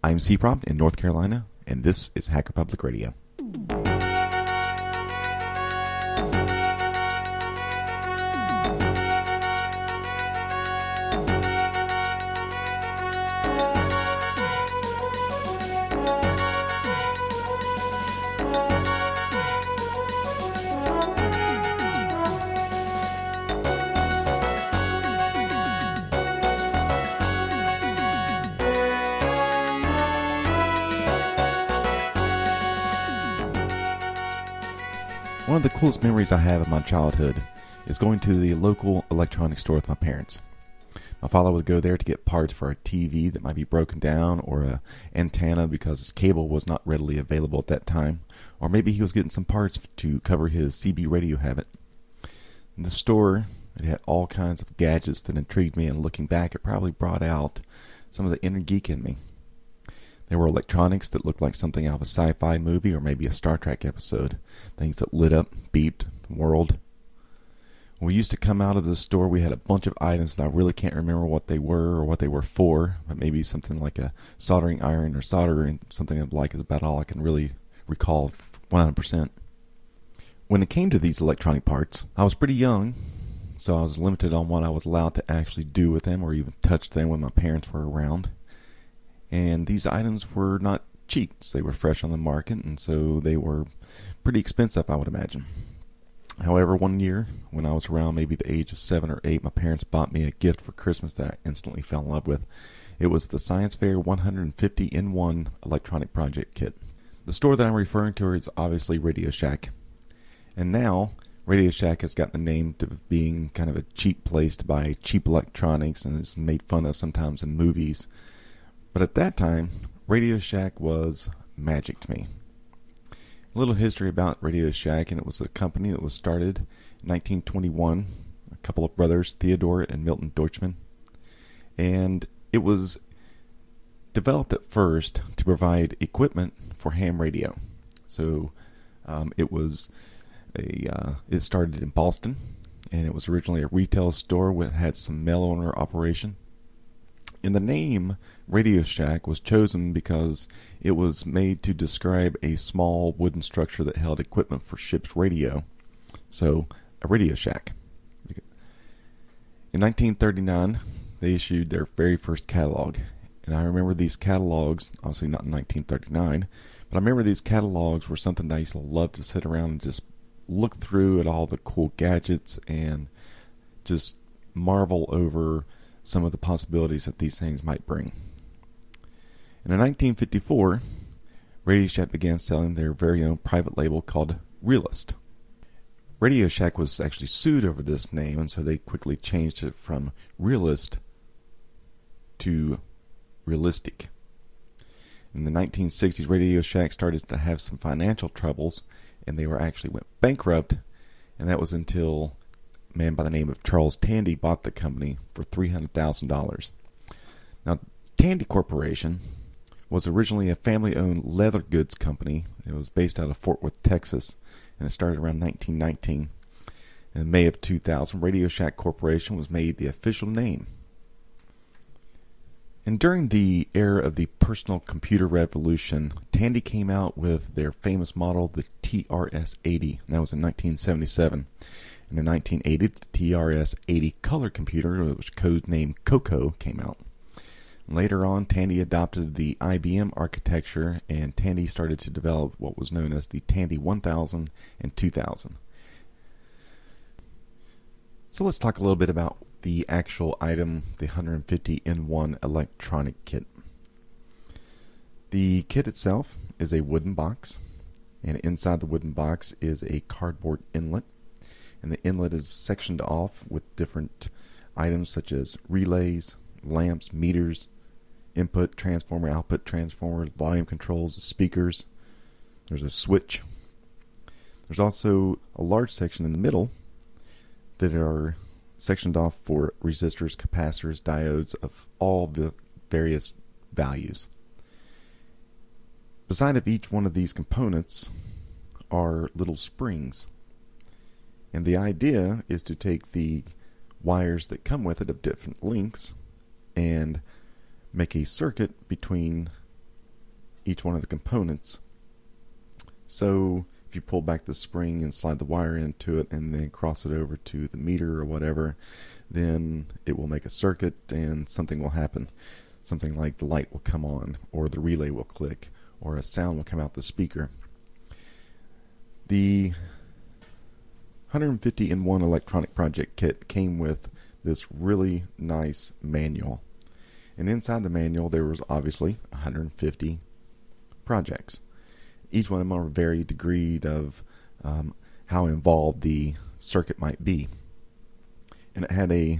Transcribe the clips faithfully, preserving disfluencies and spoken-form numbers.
I'm C-Prop in North Carolina, and this is Hacker Public Radio. One of the coolest memories I have of my childhood is going to the local electronics store with my parents. My father would go there to get parts for a T V that might be broken down, or a antenna because cable was not readily available at that time, or maybe he was getting some parts to cover his C B radio habit. In the store, it had all kinds of gadgets that intrigued me, and looking back, it probably brought out some of the inner geek in me. There were electronics that looked like something out of a sci-fi movie or maybe a Star Trek episode. Things that lit up, beeped, whirled. When we used to come out of the store, we had a bunch of items that I really can't remember what they were or what they were for. But maybe something like a soldering iron or soldering, something of like is about all I can really recall one hundred percent. When it came to these electronic parts, I was pretty young, so I was limited on what I was allowed to actually do with them or even touch them when my parents were around. And these items were not cheap. They were fresh on the market, and so they were pretty expensive, I would imagine. However, one year, when I was around maybe the age of seven or eight, my parents bought me a gift for Christmas that I instantly fell in love with. It was the Science Fair one hundred fifty in one electronic project kit. The store that I'm referring to is obviously Radio Shack. And now, Radio Shack has gotten the name to being kind of a cheap place to buy cheap electronics, and is made fun of sometimes in movies. But at that time, Radio Shack was magic to me. A little history about Radio Shack, and it was a company that was started in nineteen twenty-one. A couple of brothers, Theodore and Milton Deutschman. And it was developed at first to provide equipment for ham radio. So um, it was a uh, it started in Boston, and it was originally a retail store that had some mail order operation. And the name Radio Shack was chosen because it was made to describe a small wooden structure that held equipment for ship's radio. So, a Radio Shack. In nineteen thirty-nine, they issued their very first catalog. And I remember these catalogs, obviously not in nineteen thirty-nine, but I remember these catalogs were something that I used to love to sit around and just look through at all the cool gadgets and just marvel over some of the possibilities that these things might bring. And in nineteen fifty-four, Radio Shack began selling their very own private label called Realist. Radio Shack was actually sued over this name, and so they quickly changed it from Realist to Realistic. In the nineteen sixties, Radio Shack started to have some financial troubles, and they were actually went bankrupt, and that was until a man by the name of Charles Tandy bought the company for three hundred thousand dollars. Now, Tandy Corporation was originally a family-owned leather goods company. It was based out of Fort Worth, Texas, and it started around nineteen nineteen. In May of two thousand, Radio Shack Corporation was made the official name. And during the era of the personal computer revolution, Tandy came out with their famous model, the T R S eighty, and that was in nineteen seventy-seven. And in nineteen eighty, the T R S eighty color computer, which codenamed Coco, came out. Later on, Tandy adopted the I B M architecture, and Tandy started to develop what was known as the Tandy one thousand and two thousand. So let's talk a little bit about the actual item, the one hundred fifty in one electronic kit. The kit itself is a wooden box, and inside the wooden box is a cardboard inlet. And the inlet is sectioned off with different items such as relays, lamps, meters, input transformer, output transformers, volume controls, speakers. There's a switch. There's also a large section in the middle that are sectioned off for resistors, capacitors, diodes of all the various values. Beside of each one of these components are little springs. And the idea is to take the wires that come with it of different lengths and make a circuit between each one of the components. So if you pull back the spring and slide the wire into it and then cross it over to the meter or whatever, then it will make a circuit and something will happen. Something like the light will come on, or the relay will click, or a sound will come out the speaker. The one hundred fifty in one electronic project kit came with this really nice manual. And inside the manual there was obviously one hundred fifty projects. Each one of them are varied degree of um, how involved the circuit might be. And it had a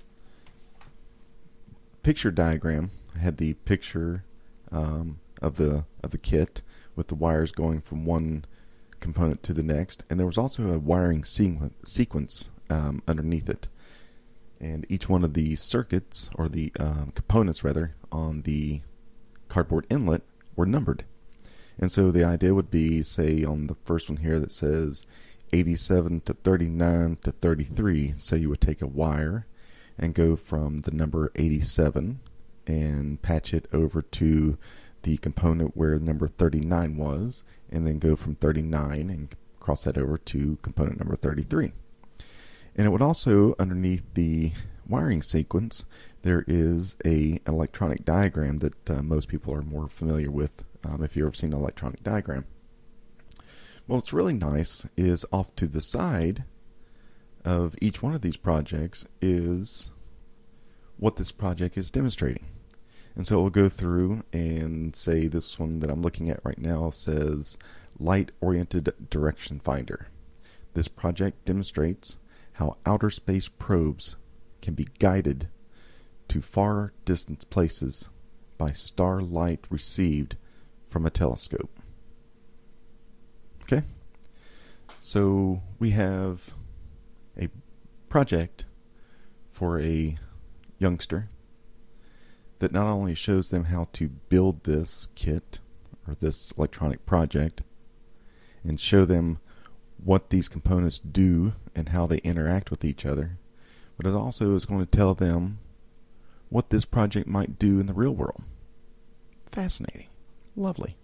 picture diagram. It had the picture um, of the of the kit with the wires going from one component to the next, and there was also a wiring sequ- sequence um, underneath it. And each one of the circuits, or the um, components rather, on the cardboard inlet were numbered. And so the idea would be, say on the first one here that says eighty-seven to thirty-nine to thirty-three, so you would take a wire and go from the number eighty-seven and patch it over to the component where number thirty-nine was, and then go from thirty-nine and cross that over to component number thirty-three. And it would also, underneath the wiring sequence, there is a electronic diagram that uh, most people are more familiar with um, if you've ever seen an electronic diagram. Well, what's really nice is off to the side of each one of these projects is what this project is demonstrating. And so we'll go through and say this one that I'm looking at right now says Light-Oriented Direction Finder. This project demonstrates how outer space probes can be guided to far distant places by starlight received from a telescope. Okay? So we have a project for a youngster that not only shows them how to build this kit or this electronic project and show them what these components do and how they interact with each other, but it also is going to tell them what this project might do in the real world. Fascinating. Lovely.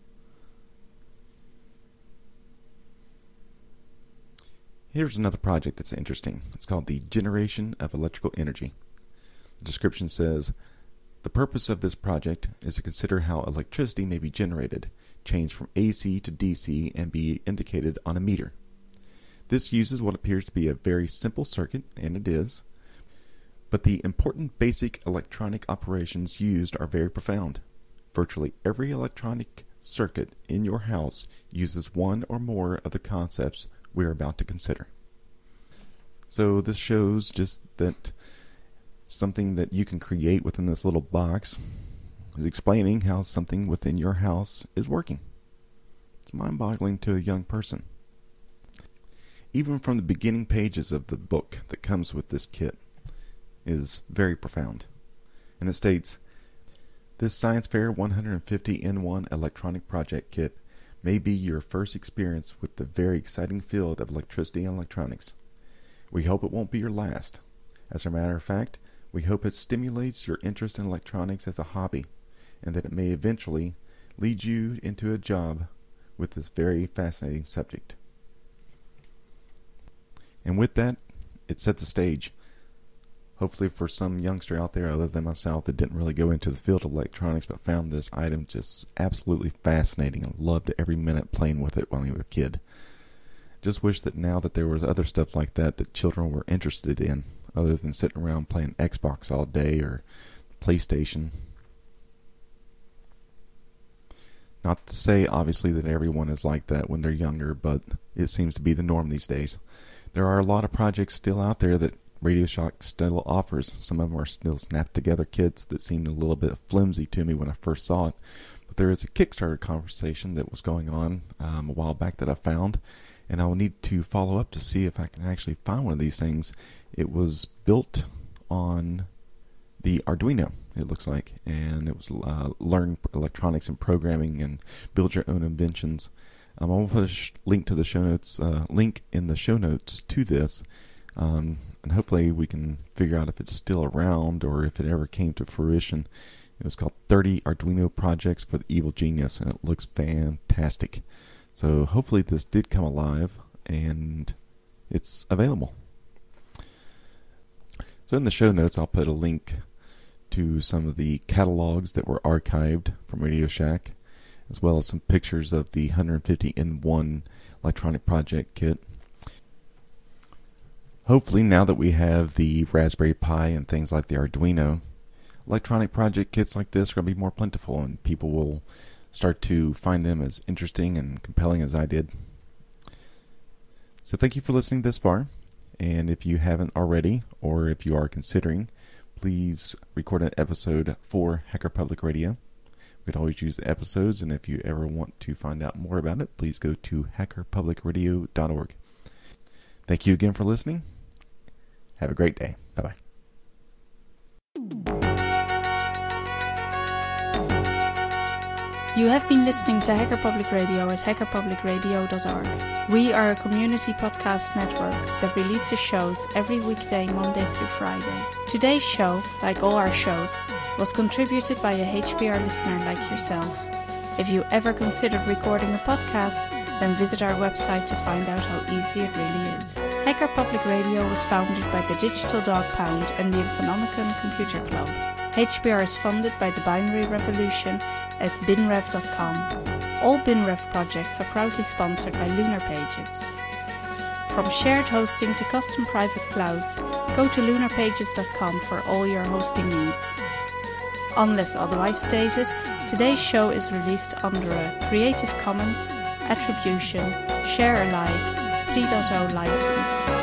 Here's another project that's interesting. It's called the Generation of Electrical Energy. The description says, the purpose of this project is to consider how electricity may be generated, changed from A C to D C, and be indicated on a meter. This uses what appears to be a very simple circuit, and it is, but the important basic electronic operations used are very profound. Virtually every electronic circuit in your house uses one or more of the concepts we are about to consider. So this shows just that something that you can create within this little box is explaining how something within your house is working. It's mind-boggling to a young person. Even from the beginning pages of the book that comes with this kit is very profound. And it states, this Science Fair one hundred fifty in one electronic project kit may be your first experience with the very exciting field of electricity and electronics. We hope it won't be your last. As a matter of fact, we hope it stimulates your interest in electronics as a hobby, and that it may eventually lead you into a job with this very fascinating subject. And with that, it set the stage. Hopefully for some youngster out there other than myself that didn't really go into the field of electronics but found this item just absolutely fascinating and loved every minute playing with it while he was a kid. Just wish that now that there was other stuff like that that children were interested in, other than sitting around playing Xbox all day or PlayStation. Not to say, obviously, that everyone is like that when they're younger, but it seems to be the norm these days. There are a lot of projects still out there that Radio Shack still offers. Some of them are still snapped together kits that seemed a little bit flimsy to me when I first saw it. But there is a Kickstarter conversation that was going on um, a while back that I found, and I will need to follow up to see if I can actually find one of these things. It was built on the Arduino, it looks like, and it was uh, learn electronics and programming and build your own inventions. Um, I'm going to put a sh- link to the show notes, uh, link in the show notes to this, um, and hopefully we can figure out if it's still around or if it ever came to fruition. It was called thirty Arduino Projects for the Evil Genius, and it looks fantastic. So hopefully this did come alive, and it's available. So in the show notes, I'll put a link to some of the catalogs that were archived from Radio Shack, as well as some pictures of the one hundred fifty in one electronic project kit. Hopefully, now that we have the Raspberry Pi and things like the Arduino, electronic project kits like this are going to be more plentiful, and people will start to find them as interesting and compelling as I did. So thank you for listening this far, and if you haven't already, or if you are considering, please record an episode for Hacker Public Radio. We could always use the episodes, and if you ever want to find out more about it, please go to hacker public radio dot org. Thank you again for listening. Have a great day. Bye-bye. You have been listening to Hacker Public Radio at hacker public radio dot org. We are a community podcast network that releases shows every weekday, Monday through Friday. Today's show, like all our shows, was contributed by a H P R listener like yourself. If you ever considered recording a podcast, then visit our website to find out how easy it really is. Hacker Public Radio was founded by the Digital Dog Pound and the Infonomicon Computer Club. H P R is funded by the Binary Revolution at bin rev dot com. All BinRev projects are proudly sponsored by Lunar Pages. From shared hosting to custom private clouds, go to lunar pages dot com for all your hosting needs. Unless otherwise stated, today's show is released under a Creative Commons Attribution Share Alike three point oh license.